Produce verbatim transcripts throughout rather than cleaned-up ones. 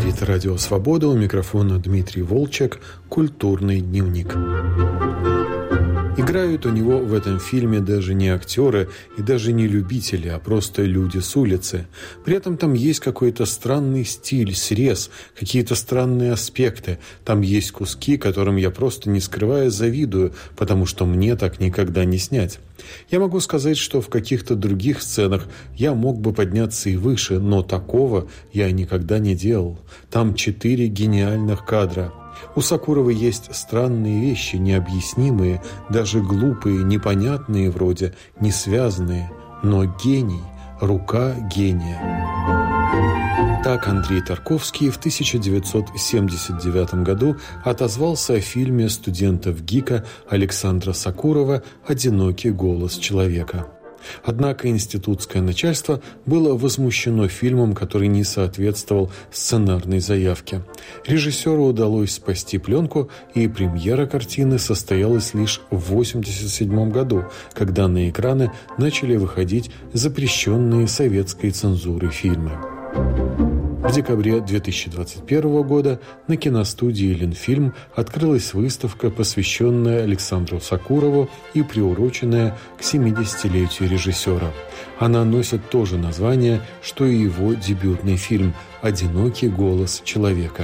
говорит Радио Свобода, у микрофона Дмитрий Волчек, «Культурный дневник». Играют у него в этом фильме даже не актеры и даже не любители, а просто люди с улицы. При этом там есть какой-то странный стиль, срез, какие-то странные аспекты. Там есть куски, которым я просто, не скрывая, завидую, потому что мне так никогда не снять. Я могу сказать, что в каких-то других сценах я мог бы подняться и выше, но такого я никогда не делал. Там четыре гениальных кадра. У Сокурова есть странные вещи, необъяснимые, даже глупые, непонятные вроде, несвязанные, но гений, рука гения. Так Андрей Тарковский в тысяча девятьсот семьдесят девятом году отозвался о фильме студентов ГИКа Александра Сокурова «Одинокий голос человека». Однако институтское начальство было возмущено фильмом, который не соответствовал сценарной заявке. Режиссеру удалось спасти пленку, и премьера картины состоялась лишь в восемьдесят седьмом году, когда на экраны начали выходить запрещенные советской цензурой фильмы. В декабре две тысячи двадцать первого года на киностудии «Ленфильм» открылась выставка, посвященная Александру Сокурову и приуроченная к семидесятилетию режиссера. Она носит то же название, что и его дебютный фильм «Одинокий голос человека».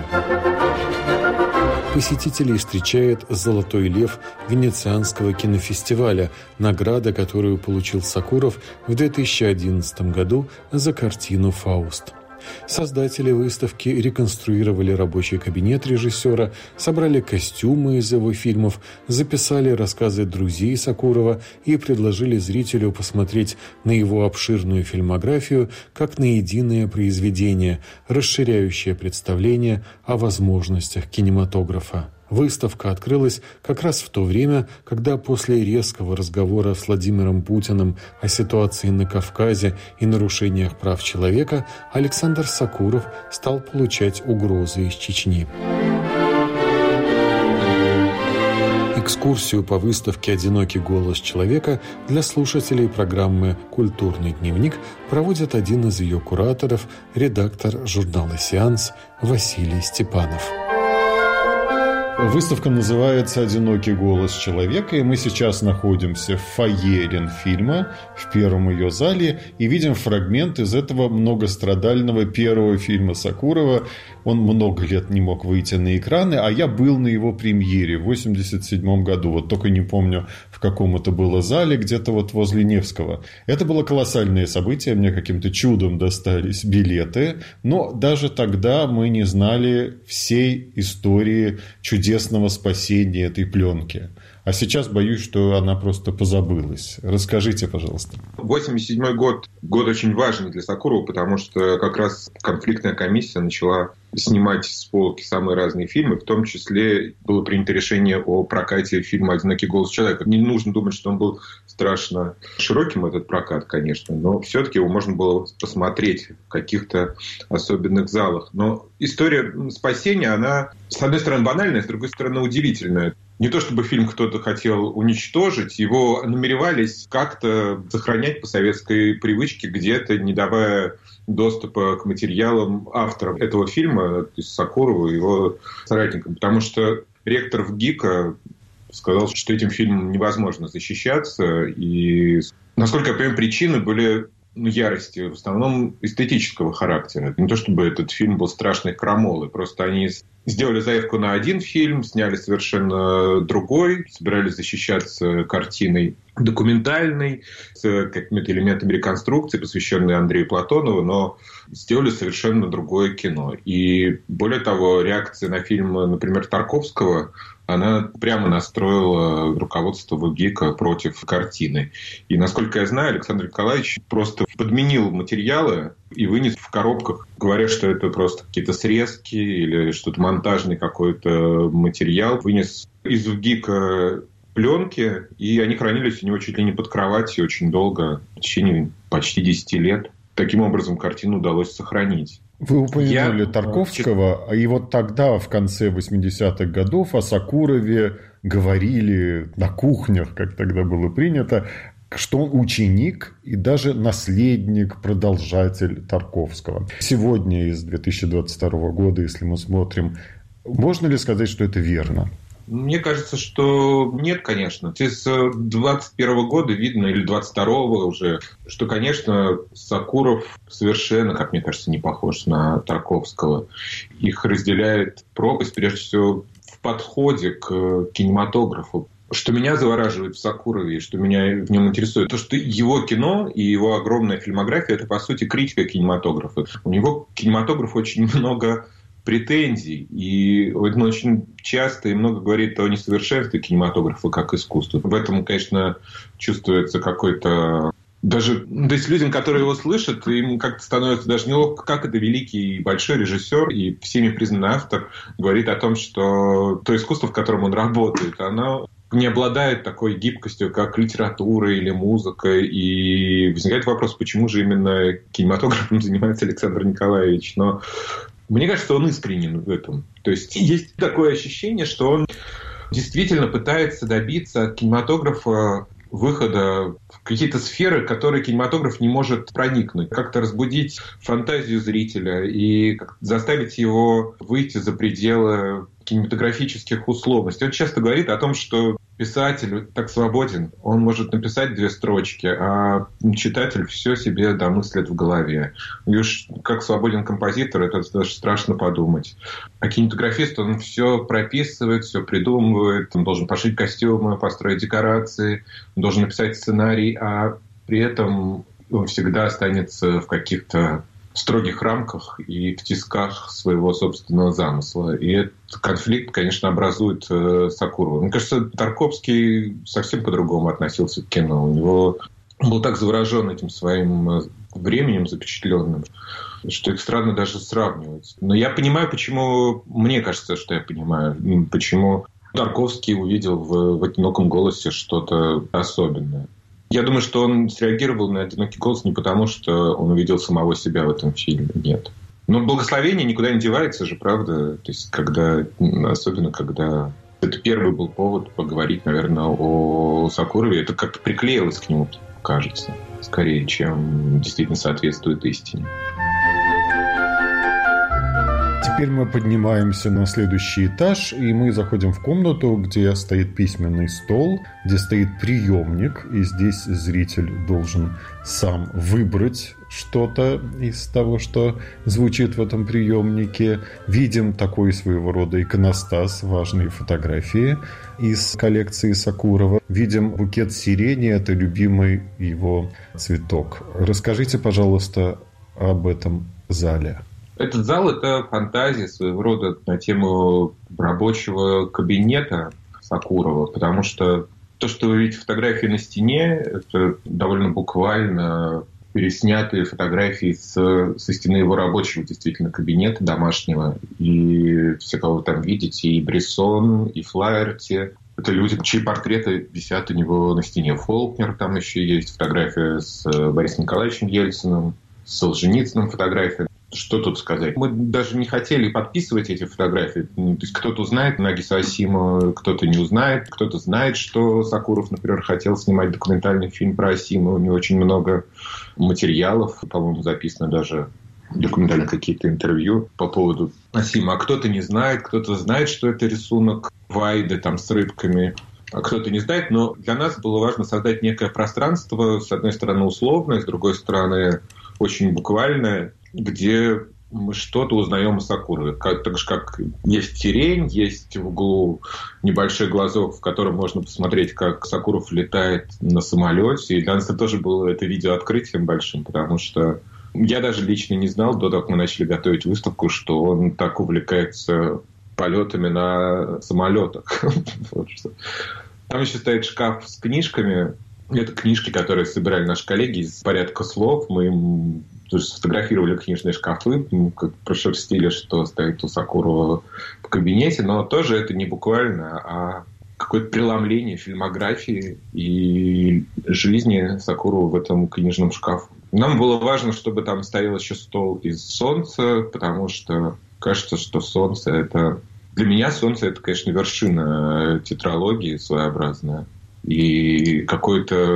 Посетителей встречает «Золотой лев» Венецианского кинофестиваля, награда, которую получил Сокуров в две тысячи одиннадцатом году за картину «Фауст». Создатели выставки реконструировали рабочий кабинет режиссера, собрали костюмы из его фильмов, записали рассказы друзей Сокурова и предложили зрителю посмотреть на его обширную фильмографию как на единое произведение, расширяющее представление о возможностях кинематографа. Выставка открылась как раз в то время, когда после резкого разговора с Владимиром Путиным о ситуации на Кавказе и нарушениях прав человека Александр Сокуров стал получать угрозы из Чечни. Экскурсию по выставке «Одинокий голос человека» для слушателей программы «Культурный дневник» проводит один из ее кураторов, редактор журнала «Сеанс» Василий Степанов. Выставка называется «Одинокий голос человека», и мы сейчас находимся в фойе Ленфильма, в первом ее зале, и видим фрагмент из этого многострадального первого фильма Сокурова. Он много лет не мог выйти на экраны, а я был на его премьере в восемьдесят седьмом году. Вот только не помню, в каком это было зале, где-то вот возле Невского. Это было колоссальное событие, мне каким-то чудом достались билеты, но даже тогда мы не знали всей истории чудесного спасения этой пленки. А сейчас боюсь, что она просто позабылась. Расскажите, пожалуйста. восемьдесят седьмой год – год очень важный для Сокурова, потому что как раз конфликтная комиссия начала снимать с полки самые разные фильмы. В том числе было принято решение о прокате фильма «Одинокий голос человека». Не нужно думать, что он был страшно широким, этот прокат, конечно, но все-таки его можно было посмотреть в каких-то особенных залах. Но история спасения, она, с одной стороны, банальная, с другой стороны, удивительная. Не то чтобы фильм кто-то хотел уничтожить, его намеревались как-то сохранять по советской привычке, где-то не давая доступа к материалам авторам этого фильма, то есть Сокурову и его соратникам. Потому что ректор в ГИКа сказал, что этим фильмом невозможно защищаться. И, насколько я понимаю, причины были ну, ярости, в основном эстетического характера. Не то чтобы этот фильм был страшной крамолой, просто они сделали заявку на один фильм, сняли совершенно другой, собирались защищаться картиной документальной, с какими-то элементами реконструкции, посвященной Андрею Платонову, но сделали совершенно другое кино. И более того, реакция на фильм, например, Тарковского, она прямо настроила руководство ГИКа против картины. И, насколько я знаю, Александр Николаевич просто подменил материалы и вынес в коробках, говоря, что это просто какие-то срезки или что-то монтажный какой-то материал. Вынес из ГИКа пленки, и они хранились у него чуть ли не под кроватью очень долго, в течение почти десяти лет. Таким образом, картину удалось сохранить. Вы упомянули Я... Тарковского, и вот тогда, в конце восьмидесятых годов, о Сокурове говорили на кухнях, как тогда было принято. что он ученик и даже наследник, продолжатель Тарковского. Сегодня, из две тысячи двадцать второго года, если мы смотрим, можно ли сказать, что это верно? Мне кажется, что нет, конечно. С двадцать первого года видно, или двадцать второго уже, что, конечно, Сокуров совершенно, как мне кажется, не похож на Тарковского. Их разделяет пропасть, прежде всего, в подходе к кинематографу. Что меня завораживает в Сокурове, что меня в нем интересует, то, что его кино и его огромная фильмография – это, по сути, критика кинематографа. У него к кинематографу очень много претензий, и он очень часто и много говорит о несовершенстве кинематографа как искусства. В этом, конечно, чувствуется какой-то... Даже, то есть людям, которые его слышат, им как-то становится даже неловко, как это великий и большой режиссер и всеми признанный автор говорит о том, что то искусство, в котором он работает, оно не обладает такой гибкостью, как литература или музыка. И возникает вопрос, почему же именно кинематографом занимается Александр Николаевич. Но мне кажется, он искренен в этом. То есть есть такое ощущение, что он действительно пытается добиться от кинематографа выхода в какие-то сферы, в которые кинематограф не может проникнуть. Как-то разбудить фантазию зрителя и заставить его выйти за пределы кинематографических условностей. Он часто говорит о том, что писатель так свободен, он может написать две строчки, а читатель все себе домыслит в голове. И уж как свободен композитор, это даже страшно подумать. А кинематографист, он все прописывает, все придумывает, он должен пошить костюмы, построить декорации, он должен написать сценарий, а при этом он всегда останется в каких-то строгих рамках и в тисках своего собственного замысла. И этот конфликт, конечно, образует э, Сокурова. Мне кажется, Тарковский совсем по-другому относился к кино. У него он был так заворожен этим своим временем запечатленным, что их странно даже сравнивать. Но я понимаю, почему... Мне кажется, что я понимаю, почему Тарковский увидел в, в «Одиноком голосе» что-то особенное. Я думаю, что он среагировал на «Одинокий голос» не потому, что он увидел самого себя в этом фильме. Нет. Но благословение никуда не девается же, правда? То есть, когда, особенно когда... Это первый был повод поговорить, наверное, о Сокурове. Это как-то приклеилось к нему, кажется. Скорее, чем действительно соответствует истине. Теперь мы поднимаемся на следующий этаж, и мы заходим в комнату, где стоит письменный стол, где стоит приемник, и здесь зритель должен сам выбрать что-то из того, что звучит в этом приемнике. Видим такой своего рода иконостас, важные фотографии из коллекции Сокурова. Видим букет сирени, это любимый его цветок. Расскажите, пожалуйста, об этом зале. Этот зал – это фантазия своего рода на тему рабочего кабинета Сокурова, потому что то, что вы видите фотографии на стене, это довольно буквально переснятые фотографии с, со стены его рабочего действительно кабинета домашнего. И все, кого вы там видите, и Брессон, и Флаерти. Это люди, чьи портреты висят у него на стене. Фолкнер, там еще есть фотография с Борисом Николаевичем Ельциным, с Солженицыным фотография. Что тут сказать? Мы даже не хотели подписывать эти фотографии. То есть кто-то узнает Нагиса Асимова, кто-то не узнает. Кто-то знает, что Сокуров, например, хотел снимать документальный фильм про Асимова. У него очень много материалов. По-моему, записано даже документально какие-то интервью по поводу Асимова. А кто-то не знает. Кто-то знает, что это рисунок Вайды там, с рыбками. А кто-то не знает. Но для нас было важно создать некое пространство. С одной стороны, условное. С другой стороны, очень буквальное, где мы что-то узнаем о Сокурове. Как, так же, как есть сирень, есть в углу небольшой глазок, в котором можно посмотреть, как Сокуров летает на самолете. И для нас это тоже было это видео открытием большим, потому что я даже лично не знал, до того, как мы начали готовить выставку, что он так увлекается полетами на самолетах. Там еще стоит шкаф с книжками. Это книжки, которые собирали наши коллеги из порядка слов. Мы им тоже сфотографировали книжные шкафы, как прошерстили, что стоит у Сокурова в кабинете. Но тоже это не буквально, а какое-то преломление фильмографии и жизни Сокурова в этом книжном шкафу. Нам было важно, чтобы там стоял еще стол из солнца, потому что кажется, что солнце это... Для меня солнце это, конечно, вершина тетралогии своеобразная. И какое-то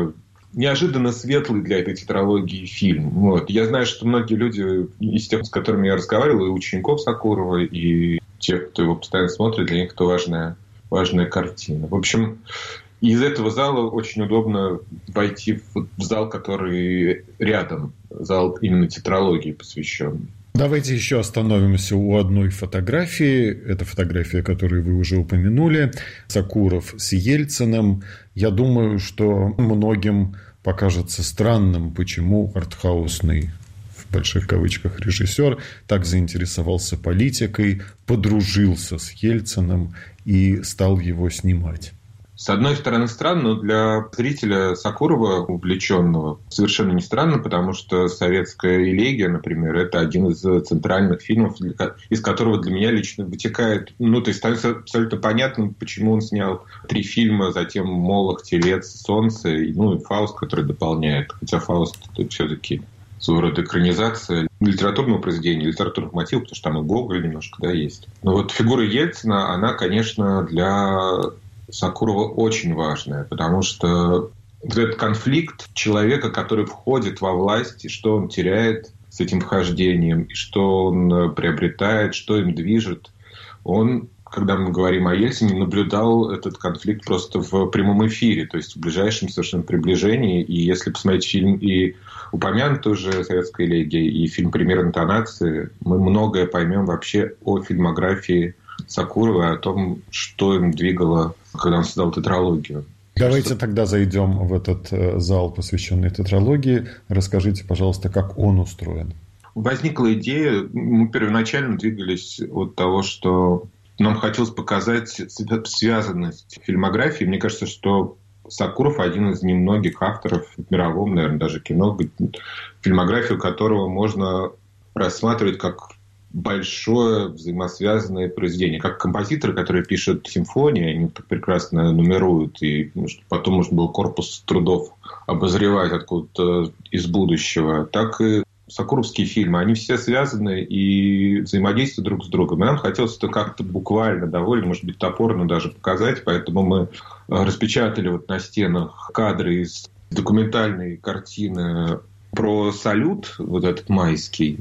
неожиданно светлый для этой тетралогии фильм. Вот. Я знаю, что многие люди, из тех, с которыми я разговаривал, и учеников Сокурова, и тех, кто его постоянно смотрит, для них это важная, важная картина. В общем, из этого зала очень удобно войти в зал, который рядом. Зал именно тетралогии посвященный. Давайте еще остановимся у одной фотографии. Это фотография, которую вы уже упомянули. Сокуров с Ельциным. Я думаю, что многим покажется странным, почему артхаусный, в больших кавычках, режиссер так заинтересовался политикой, подружился с Ельциным и стал его снимать. С одной стороны, странно, но для зрителя Сокурова, увлеченного, совершенно не странно, потому что «Советская элегия», например, это один из центральных фильмов, из которого для меня лично вытекает, ну, то есть становится абсолютно понятным, почему он снял три фильма, затем «Молох», «Телец», «Солнце», ну, и «Фауст», который дополняет. Хотя «Фауст» — это все-таки своего рода экранизация литературного произведения, литературных мотивов, потому что там и Гоголь немножко, да, есть. Но вот фигура Ельцина, она, конечно, для Сокурова очень важная, потому что этот конфликт человека, который входит во власть, и что он теряет с этим вхождением, и что он приобретает, что им движет, он, когда мы говорим о Ельцине, наблюдал этот конфликт просто в прямом эфире, то есть в ближайшем совершенно приближении. И если посмотреть фильм и упомянутую уже «Советская элегия», и фильм «Пример интонации», мы многое поймем вообще о фильмографии Сокурова, о том, что им двигало, когда он создал тетралогию. Давайте тогда зайдем в этот зал, посвященный тетралогии. Расскажите, пожалуйста, как он устроен. Возникла идея, мы первоначально двигались от того, что нам хотелось показать связанность фильмографии. Мне кажется, что Сокуров один из немногих авторов в мировом, наверное, даже кино, фильмографию которого можно рассматривать как большое взаимосвязанное произведение. Как композиторы, которые пишут симфонии, они так прекрасно нумеруют, и потом можно было корпус трудов обозревать откуда-то из будущего, так и сокуровские фильмы, они все связаны и взаимодействуют друг с другом. И нам хотелось это как-то буквально, довольно, может быть, топорно даже показать, поэтому мы распечатали вот на стенах кадры из документальной картины про салют, вот этот майский,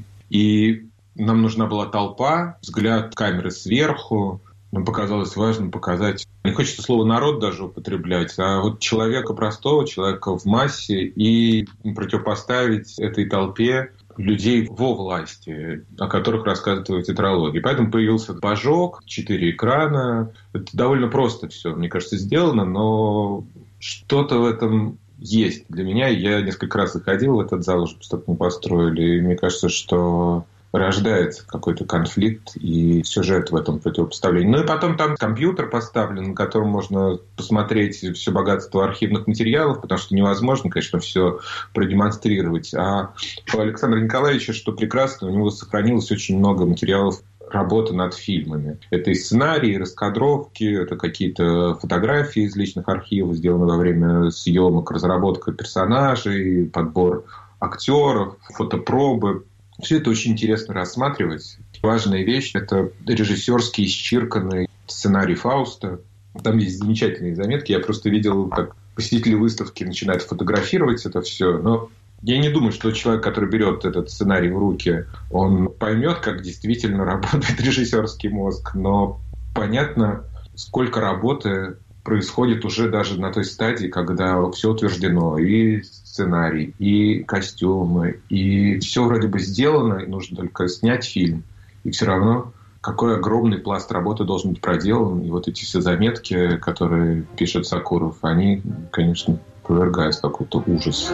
и нам нужна была толпа, взгляд камеры сверху. Нам показалось важным показать, не хочется слово «народ» даже употреблять, а вот человека простого, человека в массе, и противопоставить этой толпе людей во власти, о которых рассказывает тетралогия. Поэтому появился божок, четыре экрана. Это довольно просто все, мне кажется, сделано, но что-то в этом есть для меня. Я несколько раз заходил в этот зал, уже что-то мы построили, и мне кажется, что рождается какой-то конфликт и сюжет в этом противопоставлении. Ну и потом там компьютер поставлен, на котором можно посмотреть все богатство архивных материалов, потому что невозможно, конечно, все продемонстрировать. А у Александра Николаевича, что прекрасно, у него сохранилось очень много материалов работы над фильмами. Это и сценарии, и раскадровки, это какие-то фотографии из личных архивов, сделанные во время съемок, разработка персонажей, подбор актеров, фотопробы. Все это очень интересно рассматривать. Важная вещь – это режиссерский исчирканный сценарий Фауста. Там есть замечательные заметки. Я просто видел, как посетители выставки начинают фотографировать это все. Но я не думаю, что человек, который берет этот сценарий в руки, он поймет, как действительно работает режиссерский мозг. Но понятно, сколько работы происходит уже даже на той стадии, когда все утверждено. И сценарий, и костюмы, и все вроде бы сделано, и нужно только снять фильм. И все равно какой огромный пласт работы должен быть проделан. И вот эти все заметки, которые пишет Сокуров, они, конечно, повергают в какой-то ужас.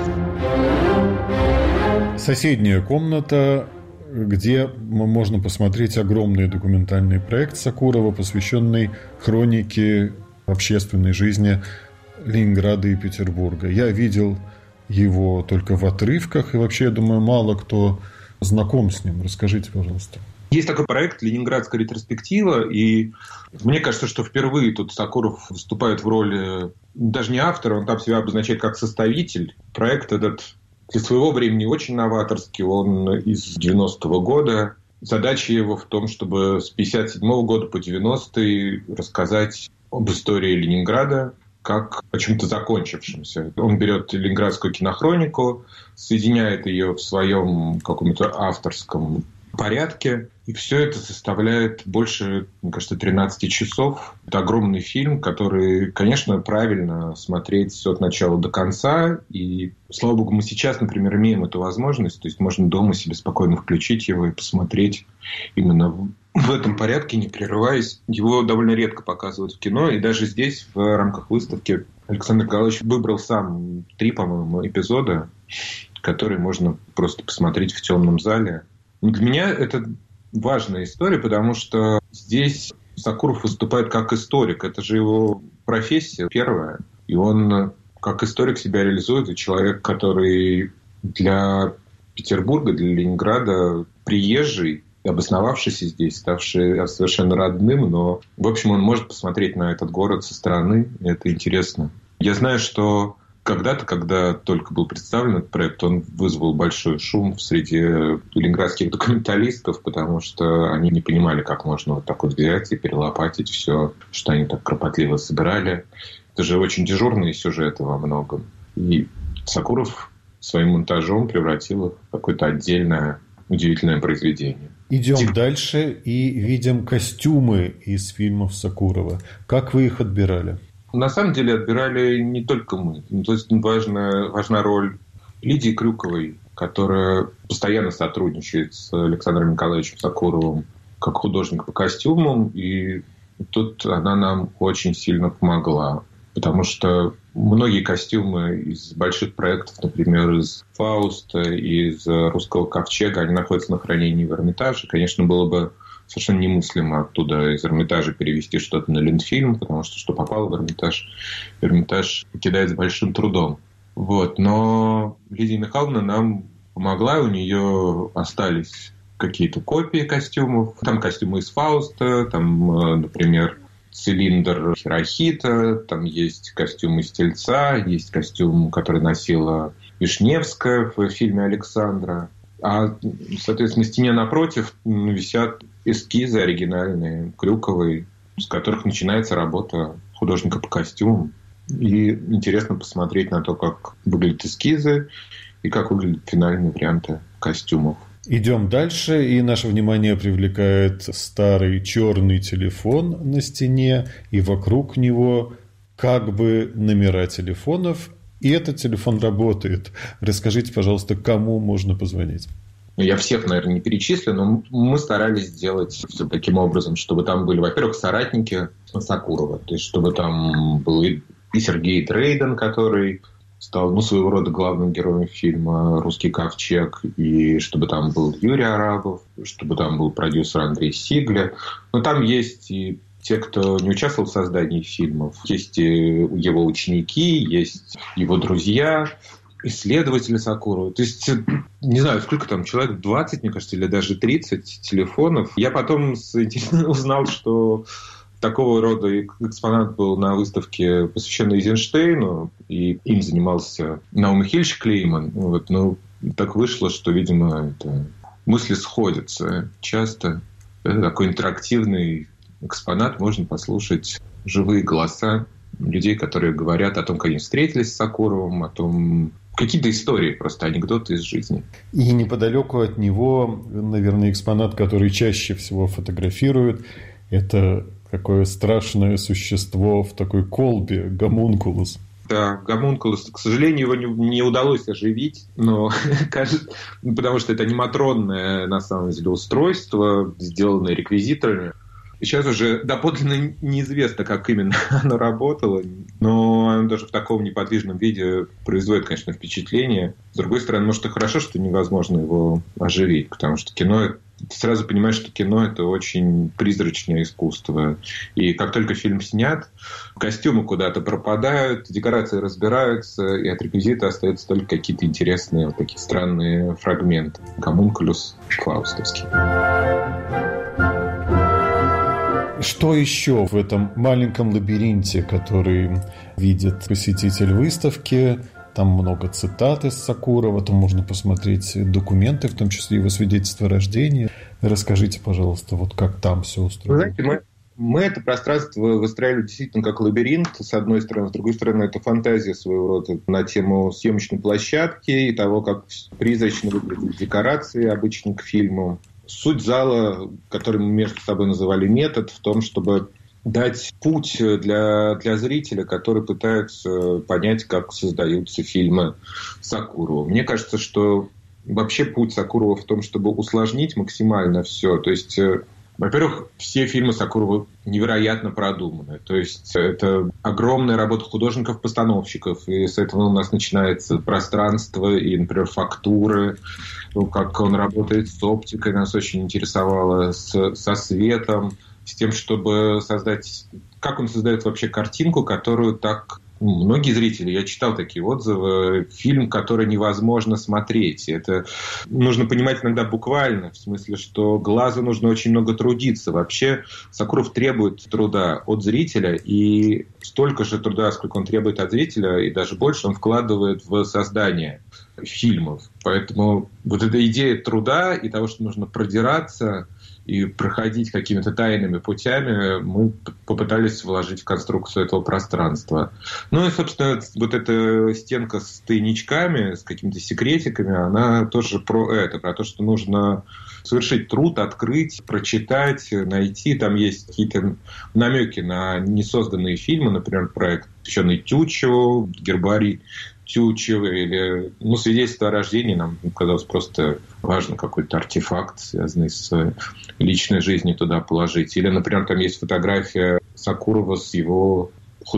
Соседняя комната, где можно посмотреть огромный документальный проект Сокурова, посвященный хронике общественной жизни Ленинграда и Петербурга. Я видел его только в отрывках, и вообще, я думаю, мало кто знаком с ним. Расскажите, пожалуйста. Есть такой проект «Ленинградская ретроспектива», и мне кажется, что впервые тут Сокуров выступает в роли даже не автора, он там себя обозначает как составитель. Проект этот для своего времени очень новаторский, он из девяностого года. Задача его в том, чтобы с пятьдесят седьмого года по девяностый рассказать об истории Ленинграда, как о чем-то закончившемся. Он берет Ленинградскую кинохронику, соединяет ее в своем каком-то авторском порядке, и все это составляет больше, мне кажется, тринадцать часов. Это огромный фильм, который, конечно, правильно смотреть от начала до конца. И, слава богу, мы сейчас, например, имеем эту возможность. То есть можно дома себе спокойно включить его и посмотреть именно в этом порядке, не прерываясь. Его довольно редко показывают в кино. И даже здесь, в рамках выставки, Александр Николаевич выбрал сам три, по-моему, эпизода, которые можно просто посмотреть в темном зале. Для меня это важная история, потому что здесь Сокуров выступает как историк. Это же его профессия первая. И он как историк себя реализует. И человек, который для Петербурга, для Ленинграда приезжий, обосновавшийся здесь, ставший совершенно родным. Но, в общем, он может посмотреть на этот город со стороны. И это интересно. Я знаю, что когда-то, когда только был представлен этот проект, он вызвал большой шум среди ленинградских документалистов, потому что они не понимали, как можно вот так вот взять и перелопатить все, что они так кропотливо собирали. Это же очень дежурные сюжеты во многом. И Сокуров своим монтажом превратил их в какое-то отдельное удивительное произведение. Идем Тих... дальше и видим костюмы из фильмов Сокурова. Как вы их отбирали? На самом деле отбирали не только мы. То есть важна, важна роль Лидии Крюковой, которая постоянно сотрудничает с Александром Николаевичем Сокуровым как художник по костюмам. И тут она нам очень сильно помогла. Потому что многие костюмы из больших проектов, например, из «Фауста», из «Русского ковчега», они находятся на хранении в Эрмитаже. Конечно, было бы совершенно немыслимо оттуда из Эрмитажа перевести что-то на Ленфильм, потому что что попало в Эрмитаж, Эрмитаж покидает с большим трудом. Вот. Но Лидия Михайловна нам помогла, у нее остались какие-то копии костюмов. Там костюмы из «Фауста», там, например, цилиндр Хирохита, там есть костюм из «Тельца», есть костюм, который носила Вишневская в фильме «Александра». А, соответственно, на стене напротив висят эскизы оригинальные Крюковой, с которых начинается работа художника по костюмам. И интересно посмотреть на то, как выглядят эскизы и как выглядят финальные варианты костюмов. Идем дальше, и наше внимание привлекает старый черный телефон на стене, и вокруг него как бы номера телефонов. И этот телефон работает. Расскажите, пожалуйста, кому можно позвонить? Я всех, наверное, не перечислю, но мы старались сделать все таким образом, чтобы там были, во-первых, соратники Сокурова, то есть чтобы там был и Сергей Дрейден, который стал, ну, своего рода главным героем фильма «Русский ковчег», и чтобы там был Юрий Арабов, чтобы там был продюсер Андрей Сигля. Но там есть и те, кто не участвовал в создании фильмов. Есть его ученики, есть его друзья, исследователи Сокурова. То есть, не знаю, сколько там, человек двадцать, мне кажется, или даже тридцать телефонов. Я потом узнал, что такого рода экспонат был на выставке, посвященной Эйзенштейну, и им занимался Наум Михайлович Клейман. Вот, ну, так вышло, что, видимо, это мысли сходятся часто. Это такой интерактивный экспонат, можно послушать живые голоса людей, которые говорят о том, как они встретились с Сокуровым, о том, какие-то истории, просто анекдоты из жизни. И неподалеку от него, наверное, экспонат, который чаще всего фотографируют, это такое страшное существо в такой колбе, гомункулус. Да, гомункулус. К сожалению, его не, не удалось оживить, но кажется, потому что это аниматронное, на самом деле, устройство, сделанное реквизиторами. Сейчас уже доподлинно неизвестно, как именно оно работало, но оно даже в таком неподвижном виде производит, конечно, впечатление. С другой стороны, может, и хорошо, что невозможно его оживить, потому что кино, ты сразу понимаешь, что кино – это очень призрачное искусство. И как только фильм снят, костюмы куда-то пропадают, декорации разбираются, и от реквизита остаются только какие-то интересные, вот такие странные фрагменты. Гомункулус фаустовский. Что еще в этом маленьком лабиринте, который видит посетитель выставки? Там много цитат из Сокурова, там можно посмотреть документы, в том числе его свидетельство о рождении. Расскажите, пожалуйста, вот как там все устроено. Вы знаете, мы Мы это пространство выстраивали действительно как лабиринт, с одной стороны. С другой стороны, это фантазия своего рода на тему съемочной площадки и того, как призрачно выглядят декорации обычно к фильму. Суть зала, который мы между собой называли метод, в том, чтобы дать путь для, для зрителя, который пытается понять, как создаются фильмы Сакурова. Мне кажется, что вообще путь Сакурова в том, чтобы усложнить максимально все. То есть... Во-первых, все фильмы Сакурова невероятно продуманы. То есть это огромная работа художников-постановщиков. И с этого у нас начинается пространство и, например, фактуры. Ну, как он работает с оптикой, нас очень интересовало, с, со светом, с тем, чтобы создать... Как он создает вообще картинку, которую так... Многие зрители, я читал такие отзывы, фильм, который невозможно смотреть. Это нужно понимать иногда буквально, в смысле, что глазу нужно очень много трудиться. Вообще Сакуров требует труда от зрителя, и столько же труда, сколько он требует от зрителя, и даже больше он вкладывает в создание фильмов. Поэтому вот эта идея труда и того, что нужно продираться и проходить какими-то тайными путями, мы попытались вложить в конструкцию этого пространства. Ну и, собственно, вот эта стенка с тайничками, с какими-то секретиками, она тоже про это, про то, что нужно совершить труд, открыть, прочитать, найти. Там есть какие-то намеки на несозданные фильмы, например, проект, посвященный Тютчеву, гербарий Тютчева, или ну, свидетельство о рождении. Нам казалось просто важно какой-то артефакт, связанный с личной жизнью, туда положить. Или, например, там есть фотография Сакурова с его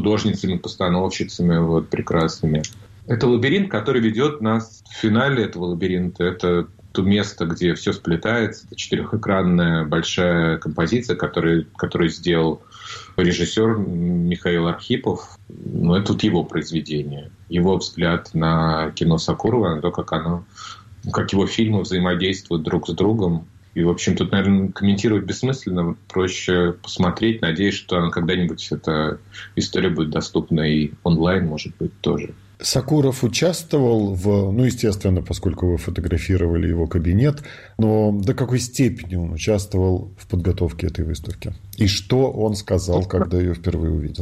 художницами-постановщицами вот, прекрасными. Это лабиринт, который ведет нас в финале этого лабиринта. Это то место, где все сплетается. Это четырехэкранная большая композиция, которую, которую сделал режиссер Михаил Архипов. Ну, это вот его произведение. Его взгляд на кино Сакурова, на то, как оно, как его фильмы взаимодействуют друг с другом. И, в общем, тут, наверное, комментировать бессмысленно. Проще посмотреть. Надеюсь, что когда-нибудь эта история будет доступна и онлайн, может быть, тоже. Сакуров участвовал в... Ну, естественно, поскольку вы фотографировали его кабинет, но до какой степени он участвовал в подготовке этой выставки? И что он сказал, когда ее впервые увидел?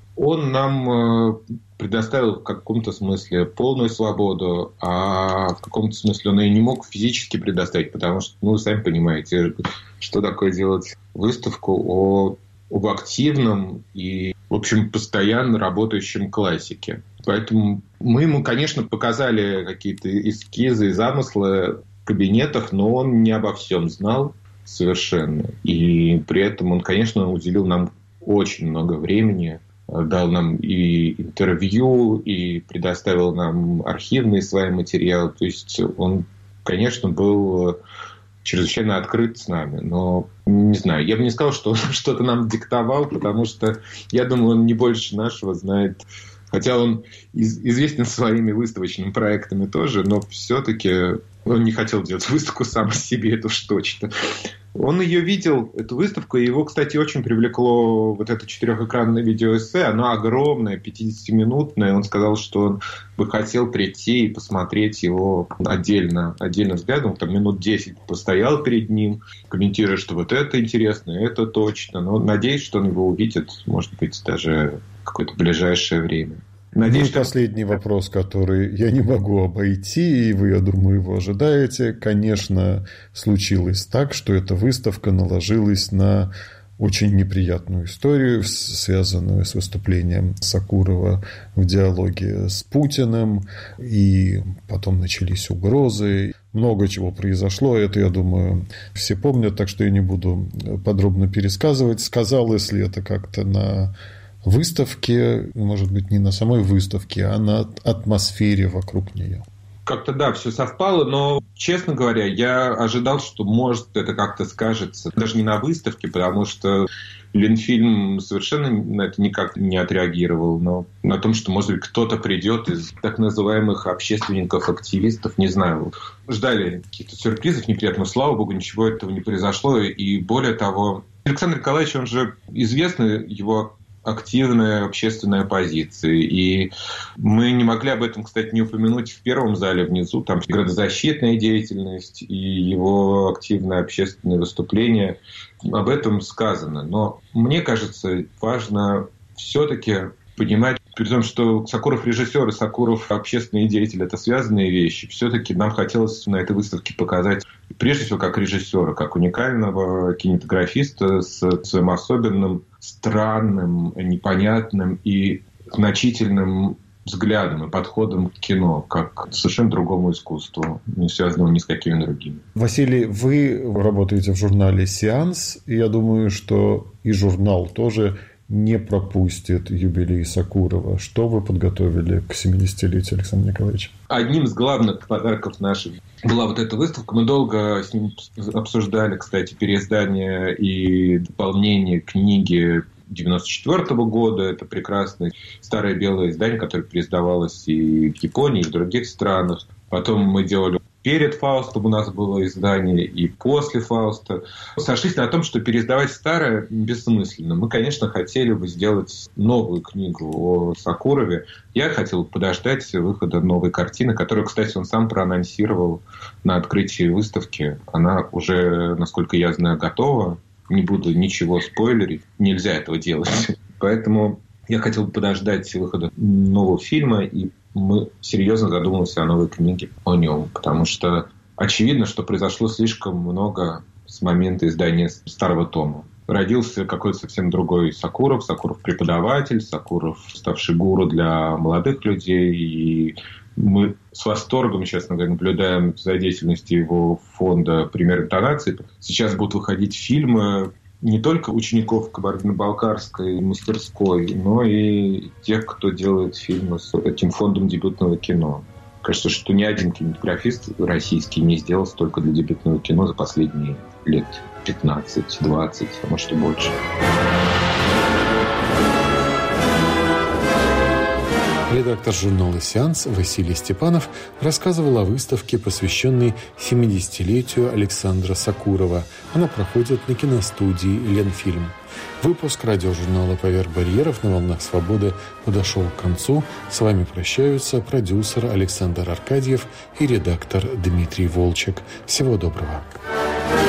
Он нам предоставил в каком-то смысле полную свободу, а в каком-то смысле он ее не мог физически предоставить, потому что, ну, вы сами понимаете, что такое делать выставку о, об активном и, в общем, постоянно работающем классике. Поэтому мы ему, конечно, показали какие-то эскизы и замыслы в кабинетах, но он не обо всем знал совершенно. И при этом он, конечно, уделил нам очень много времени, дал нам и интервью, и предоставил нам архивные свои материалы. То есть он, конечно, был чрезвычайно открыт с нами. Но, не знаю, я бы не сказал, что он что-то нам диктовал, потому что, я думаю, он не больше нашего знает. Хотя он известен своими выставочными проектами тоже, но все-таки он не хотел делать выставку сам по себе, это уж точно. Он ее видел, эту выставку, и его, кстати, очень привлекло вот это четырехэкранное видеоэссе. Оно огромное, пятидесятиминутное. Он сказал, что он бы хотел прийти и посмотреть его отдельно, отдельным взглядом. Там минут десять постоял перед ним, комментируя, что вот это интересно, это точно. Но надеюсь, что он его увидит, может быть, даже в какое-то ближайшее время. Надеюсь, ну и последний вопрос, который я не могу обойти, и вы, я думаю, его ожидаете. Конечно, случилось так, что эта выставка наложилась на очень неприятную историю, связанную с выступлением Сакурова в диалоге с Путиным, и потом начались угрозы. Много чего произошло, это, я думаю, все помнят, так что я не буду подробно пересказывать. Сказалось ли это как-то на выставке, может быть, не на самой выставке, а на атмосфере вокруг нее? Как-то да, все совпало, но, честно говоря, я ожидал, что может это как-то скажется. Даже не на выставке, потому что Ленфильм совершенно на это никак не отреагировал, но на том, что, может быть, кто-то придет из так называемых общественников, активистов, не знаю. Ждали каких-то сюрпризов неприятных, слава богу, ничего этого не произошло. И более того, Александр Николаевич, он же известный, его активная общественная позиция. И мы не могли об этом, кстати, не упомянуть в первом зале внизу. Там градозащитная деятельность и его активное общественное выступление. Об этом сказано. Но мне кажется, важно все-таки понимать, при том, что Сокуров режиссер и Сокуров общественный деятель – это связанные вещи. Все-таки нам хотелось на этой выставке показать, прежде всего, как режиссера, как уникального кинематографиста с своим особенным, странным, непонятным и значительным взглядом и подходом к кино, как к совершенно другому искусству, не связанному ни с какими другими. Василий, вы работаете в журнале «Сеанс», и я думаю, что и журнал тоже не пропустит юбилей Сокурова. Что вы подготовили к семидесятилетию Александра Николаевича? Одним из главных подарков наших была вот эта выставка. Мы долго с ним обсуждали, кстати, переиздание и дополнение книги девяносто четвёртого года. Это прекрасное старое белое издание, которое переиздавалось и в Японии, и в других странах. Потом мы делали перед Фаустом, у нас было издание, и после Фауста. Сошлись на том, что переиздавать старое бессмысленно. Мы, конечно, хотели бы сделать новую книгу о Сокурове. Я хотел подождать выхода новой картины, которую, кстати, он сам проанонсировал на открытии выставки. Она уже, насколько я знаю, готова. Не буду ничего спойлерить. Нельзя этого делать. Поэтому я хотел бы подождать выхода нового фильма, и мы серьезно задумались о новой книге о нем, потому что очевидно, что произошло слишком много с момента издания старого тома. Родился какой-то совсем другой Сокуров, Сокуров преподаватель, Сокуров ставший гуру для молодых людей, и мы с восторгом, честно говоря, наблюдаем за деятельностью его фонда «Пример интонации». Сейчас будут выходить фильмы не только учеников Кабардино-Балкарской мастерской, но и тех, кто делает фильмы с этим фондом дебютного кино. Кажется, что ни один кинематографист российский не сделал столько для дебютного кино за последние лет пятнадцать-двадцать, а может и больше. Редактор журнала «Сеанс» Василий Степанов рассказывал о выставке, посвященной семидесятилетию Александра Сокурова. Она проходит на киностудии «Ленфильм». Выпуск радиожурнала «Поверх барьеров» на волнах свободы подошел к концу. С вами прощаются продюсер Александр Аркадьев и редактор Дмитрий Волчек. Всего доброго.